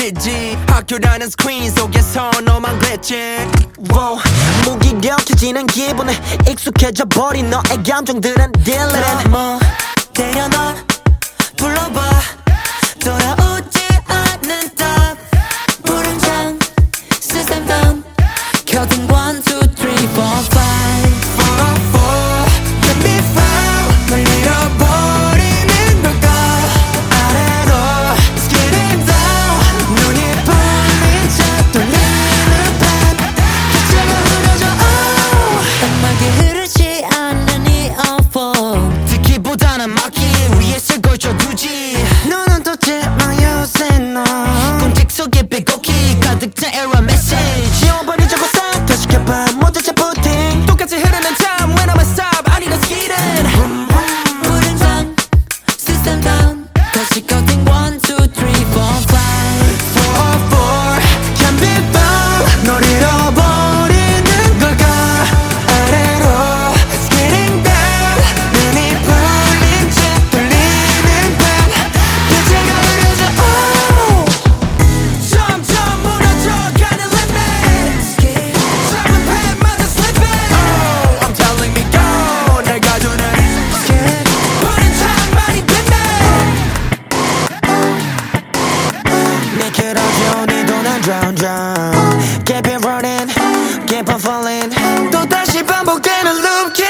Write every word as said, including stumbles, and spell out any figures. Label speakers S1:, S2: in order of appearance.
S1: 피지 학교라는 스크린 속에서 너만 그랬지.
S2: wow, 무기력해지는 기분에 익숙해져 버린 너의 감정들은 딜레는
S3: 뭐 때려 너 불러봐 돌아오지 않는 답 불은장 system down counting one two three four five
S1: four oh four can be found 널 잃어버리는 걸까 아래로 Let's get it down 눈이 풀린 채 돌리는 밤 기차가 흐려져 oh.
S3: 음악이 흐르지 않는 이 어폰
S1: 듣기보다는 막기 위해서 걸쳐두지
S2: 눈은 떠지 마 요새 너
S1: 꿈속 속에 빼곡히 가득 찬 error message
S2: 지워버린 저거 싹 다시 켜봐 못해체 부팅
S1: 똑같이 흐르는 time when I'm a stop I need a speeding
S3: 불은장 system down 다시 counting one two three four five
S1: four oh four can be found 널 잃어버리는 걸까 아래로 It's getting down 눈이 풀린 채 돌리는 밤 빛을 가려져 oh. 점점 무너져가는 limit 잡은 펜마다 slipping oh. I'm telling me go 날 가두는 푸른 창만이 됐네
S2: 미끄러져 네 돈은 drown drown Keep it running Keep on falling
S1: 또다시 반복되는 loop